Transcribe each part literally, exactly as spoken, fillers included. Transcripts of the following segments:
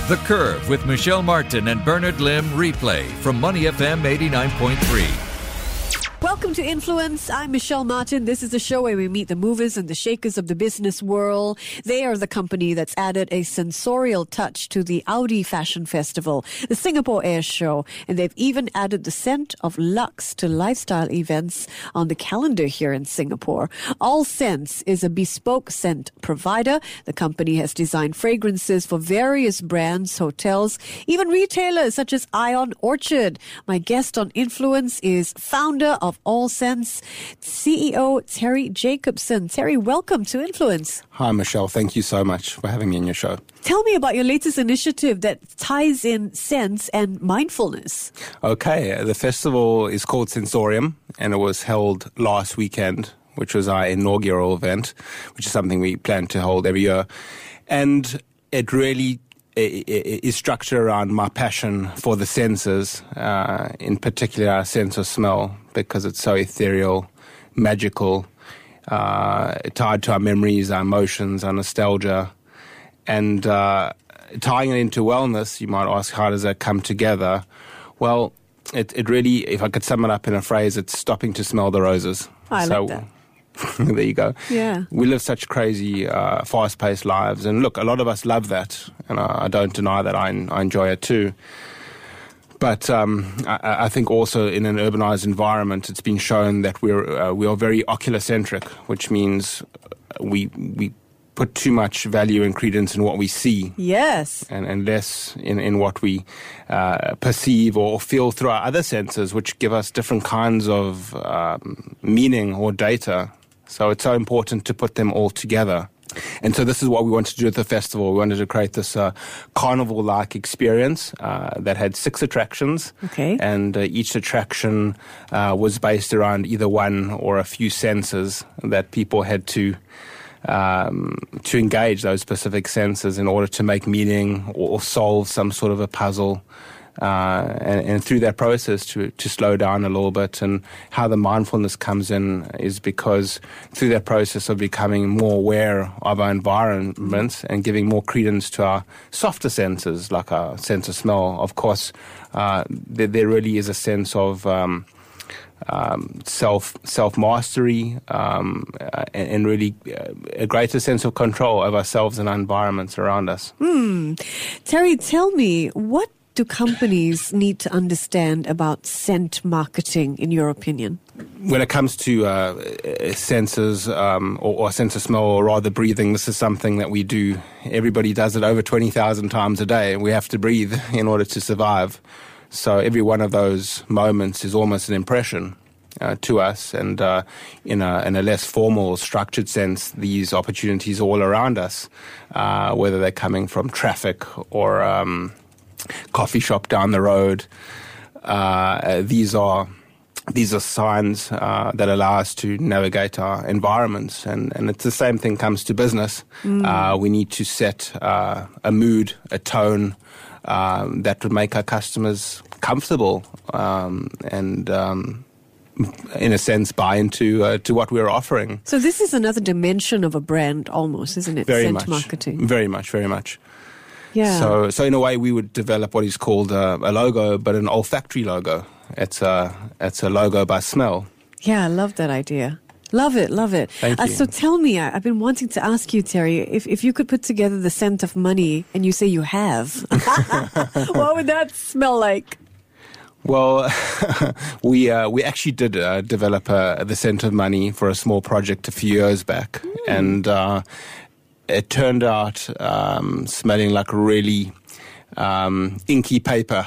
The Curve with Michelle Martin and Bernard Lim replay from Money F M eighty-nine point three. Welcome to Influence. I'm Michelle Martin. This is a show where we meet the movers and the shakers of the business world. They are the company that's added a sensorial touch to the Audi Fashion Festival, the Singapore Air Show, and they've even added the scent of luxe to lifestyle events on the calendar here in Singapore. All Scents is a bespoke scent provider. The company has designed fragrances for various brands, hotels, even retailers such as Ion Orchard. My guest on Influence is founder of All Scents, C E O Terry Jacobson. Terry, welcome to Influence. Hi, Michelle. Thank you so much for having me on your show. Tell me about your latest initiative that ties in scents and mindfulness. Okay, the festival is called Sensorium, and it was held last weekend, which was our inaugural event, which is something we plan to hold every year. And it really is structured around my passion for the senses, uh, in particular our sense of smell, because it's so ethereal, magical, uh, tied to our memories, our emotions, our nostalgia. And uh, tying it into wellness, you might ask, how does that come together? Well, it, it really, if I could sum it up in a phrase, it's stopping to smell the roses. I so, like that. There you go. Yeah. We live such crazy, uh, fast-paced lives. And look, a lot of us love that. And I, I don't deny that I, I enjoy it too. But um, I, I think also in an urbanized environment, it's been shown that we're uh, we are very oculocentric, which means we we put too much value and credence in what we see. Yes. And, and less in, in what we uh, perceive or feel through our other senses, which give us different kinds of um, meaning or data. So it's so important to put them all together. And so this is what we wanted to do at the festival. We wanted to create this uh, carnival-like experience uh, that had six attractions. Okay. And uh, each attraction uh, was based around either one or a few senses that people had to um, to engage those specific senses in order to make meaning or solve some sort of a puzzle. Uh, and, and through that process to, to slow down a little bit. And how the mindfulness comes in is because through that process of becoming more aware of our environment and giving more credence to our softer senses, like our sense of smell, of course, uh, there, there really is a sense of um, um, self, self-mastery um, uh, and, and really uh, a greater sense of control of ourselves and our environments around us. Hmm. Terry, tell me, what do companies need to understand about scent marketing, in your opinion? When it comes to uh, senses um, or, or sense of smell, or rather breathing, this is something that we do. Everybody does it over twenty thousand times a day. We have to breathe in order to survive. So every one of those moments is almost an impression uh, to us. And uh, in, a, in a less formal, structured sense, these opportunities are all around us, uh, whether they're coming from traffic or Um, coffee shop down the road. Uh, these are these are signs uh, that allow us to navigate our environments, and, and it's the same thing comes to business. Mm. Uh, we need to set uh, a mood, a tone um, that would make our customers comfortable um, and. Um, in a sense, buy into uh, to what we're offering. So this is another dimension of a brand almost, isn't it? Very Scent much. marketing. Very much, very much. Yeah. So, so in a way, we would develop what is called a, a logo, but an olfactory logo. It's a it's a logo by smell. Yeah, I love that idea. Love it, love it. Thank you. Uh, so tell me, I, I've been wanting to ask you, Terry, if if you could put together the scent of money, and you say you have, what would that smell like? Well, we uh, we actually did uh, develop uh, the scent of money for a small project a few years back, mm. and. Uh, It turned out um, smelling like really um, inky paper.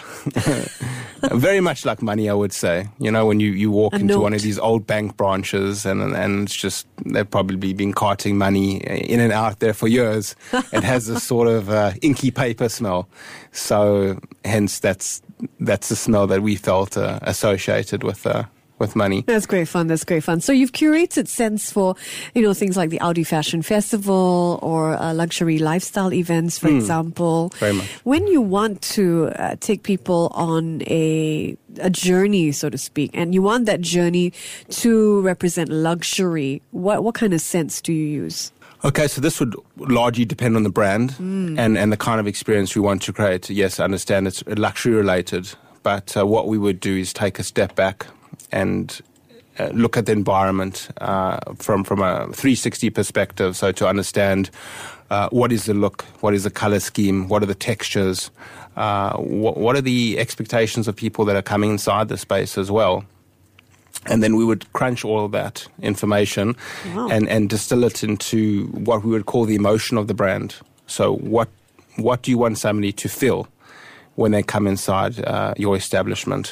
Very much like money, I would say. You know, when you, you walk A into note. one of these old bank branches and and it's just, they've probably been carting money in and out there for years. It has this sort of uh, inky paper smell. So hence that's that's the smell that we felt uh, associated with uh, with money. That's great fun. That's great fun. So you've curated scents for, you know, things like the Audi Fashion Festival or uh, luxury lifestyle events, for Mm, example. very much. When you want to uh, take people on a a journey, so to speak, and you want that journey to represent luxury, what what kind of scents do you use? Okay, so this would largely depend on the brand mm. and, and the kind of experience we want to create. Yes, I understand it's luxury related, but uh, what we would do is take a step back and uh, look at the environment uh, from, from a three sixty perspective. So to understand uh, what is the look, what is the color scheme, what are the textures, uh, what, what are the expectations of people that are coming inside the space as well. And then we would crunch all of that information wow. and, and distill it into what we would call the emotion of the brand. So what what do you want somebody to feel when they come inside uh, your establishment?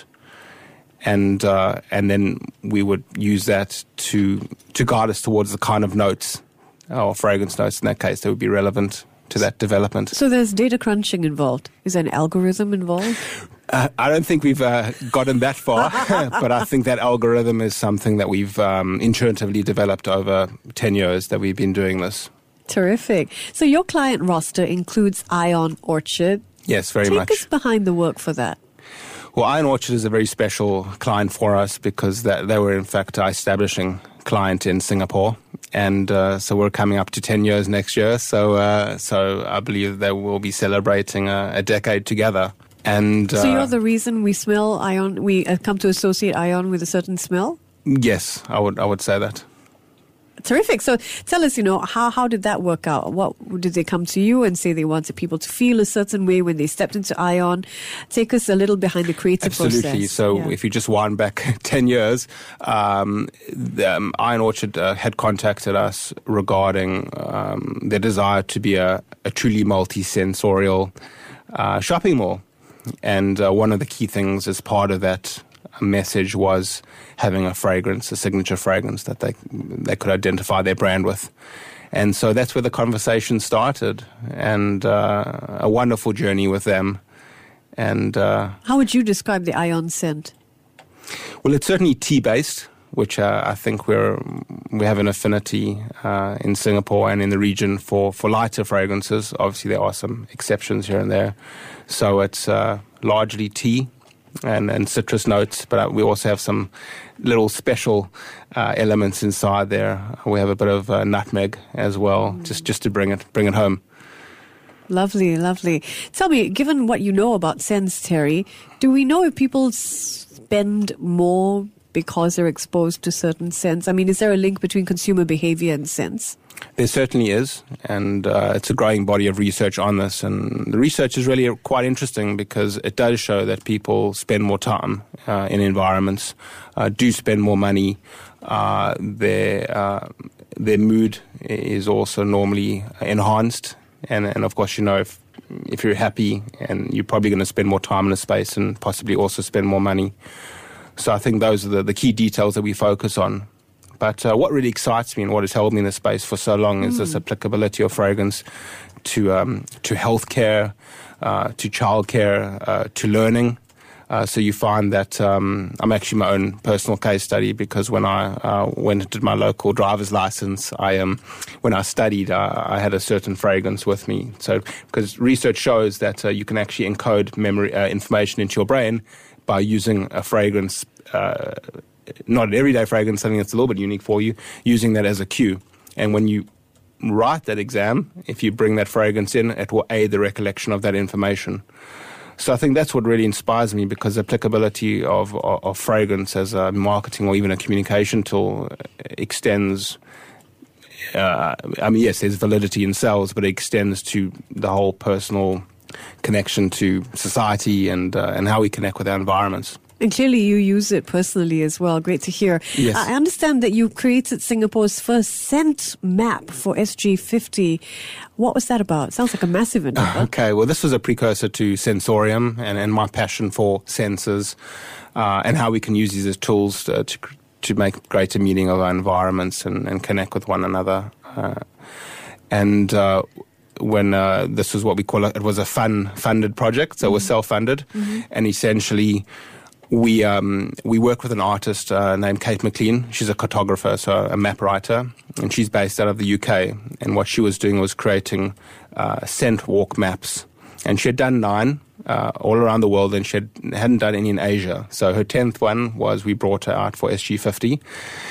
And uh, and then we would use that to to guide us towards the kind of notes, or fragrance notes in that case, that would be relevant to that development. So there's data crunching involved. Is there an algorithm involved? Uh, I don't think we've uh, gotten that far, but I think that algorithm is something that we've um, intuitively developed over ten years that we've been doing this. Terrific. So your client roster includes Ion Orchard. Yes, very Take much. Take us behind the work for that. Well, Ion Orchard is a very special client for us because that, they were, in fact, our establishing client in Singapore. And uh, so we're coming up to ten years next year. So uh, so I believe that we'll be celebrating a, a decade together. And uh, so you're the reason we smell Ion, we uh, come to associate Ion with a certain smell? Yes, I would I would say that. Terrific. So tell us, you know, how, how did that work out? What did they come to you and say they wanted people to feel a certain way when they stepped into Ion? Take us a little behind the creative Absolutely. process. Absolutely. So yeah. if you just wind back ten years, um, the, um, Ion Orchard uh, had contacted us regarding um, their desire to be a, a truly multi-sensorial uh, shopping mall. And uh, one of the key things as part of that message was having a fragrance, a signature fragrance that they they could identify their brand with. And so that's where the conversation started, and uh, a wonderful journey with them. And uh, how would you describe the Ion scent? Well, it's certainly tea-based, which uh, I think we're we have an affinity uh, in Singapore and in the region for, for lighter fragrances. Obviously, there are some exceptions here and there. So it's uh, largely tea and, and citrus notes, but we also have some little special uh, elements inside there. We have a bit of uh, nutmeg as well, mm. just just to bring it bring it home. Lovely, lovely. Tell me, given what you know about scents, Terry, do we know if people spend more because they're exposed to certain scents? I mean, is there a link between consumer behavior and scents? There certainly is, and uh, it's a growing body of research on this. And the research is really quite interesting because it does show that people spend more time uh, in environments, uh, do spend more money. Uh, their uh, their mood is also normally enhanced, and and of course, you know, if if you're happy, and you're probably going to spend more time in a space and possibly also spend more money. So I think those are the, the key details that we focus on. But uh, what really excites me and what has held me in this space for so long mm. is this applicability of fragrance to um, to healthcare, uh, to childcare, uh, to learning. Uh, so you find that um, I'm actually my own personal case study because when I uh, went and did my local driver's license, I um, when I studied, uh, I had a certain fragrance with me. So because research shows that uh, you can actually encode memory uh, information into your brain by using a fragrance. Uh, not an everyday fragrance, something that's a little bit unique for you, using that as a cue. And when you write that exam, if you bring that fragrance in, it will aid the recollection of that information. So I think that's what really inspires me because the applicability of, of, of fragrance as a marketing or even a communication tool extends, uh, I mean, yes, there's validity in sales, but it extends to the whole personal connection to society and uh, and how we connect with our environments. And clearly you use it personally as well. Great to hear. Yes. I understand that you created Singapore's first scent map for S G fifty. What was that about? Sounds like a massive endeavor. Okay, well, this was a precursor to Sensorium and, and my passion for senses uh, and how we can use these as tools to, to, to make greater meaning of our environments and, and connect with one another. Uh, and uh, when uh, this was what we call it, it was a fun funded project, so mm-hmm. it was self-funded, mm-hmm. and essentially we um, we work with an artist uh, named Kate McLean. She's a cartographer, so a map writer, and she's based out of the U K. And what she was doing was creating uh, scent walk maps. And she had done nine uh, all around the world, and she had, hadn't done any in Asia. So her tenth one was we brought her out for S G fifty.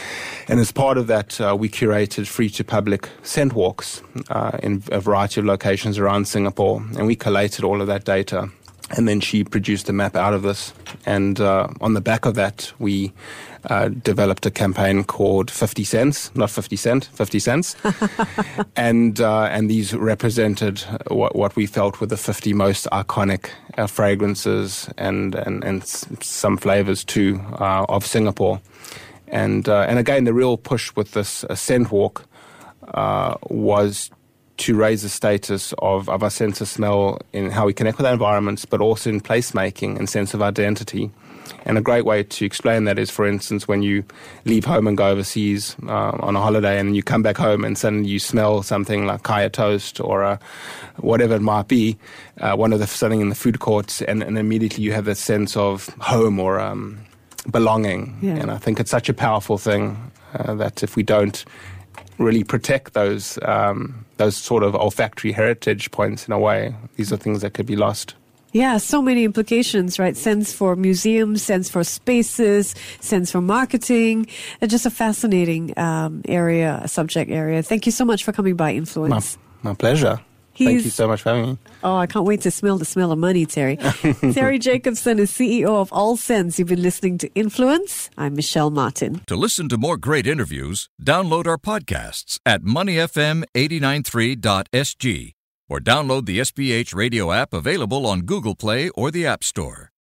And as part of that, uh, we curated free-to-public scent walks uh, in a variety of locations around Singapore, and we collated all of that data. And then she produced a map out of this. And uh, on the back of that, we uh, developed a campaign called fifty cents, not fifty cent, fifty cents. and uh, and these represented what, what we felt were the fifty most iconic uh, fragrances and, and, and s- some flavors too uh, of Singapore. And uh, and again, the real push with this uh, scent walk uh, was to raise the status of, of our sense of smell in how we connect with our environments, but also in placemaking and sense of identity. And a great way to explain that is, for instance, when you leave home and go overseas uh, on a holiday and you come back home and suddenly you smell something like kaya toast or uh, whatever it might be, uh, one of the something in the food courts, and, and immediately you have that sense of home or um, belonging. Yeah. And I think it's such a powerful thing uh, that if we don't really protect those um, those sort of olfactory heritage points in a way, these are things that could be lost. Yeah, so many implications, right? Sense for museums, sense for spaces, sense for marketing. It's just a fascinating um, area, subject area. Thank you so much for coming by, Influence. My, my pleasure. He's, Thank you so much for having me. Oh, I can't wait to smell the smell of money, Terry. Terry Jacobson is C E O of All Sense. You've been listening to Influence. I'm Michelle Martin. To listen to more great interviews, download our podcasts at money f m eight nine three dot s g or download the S B H radio app available on Google Play or the App Store.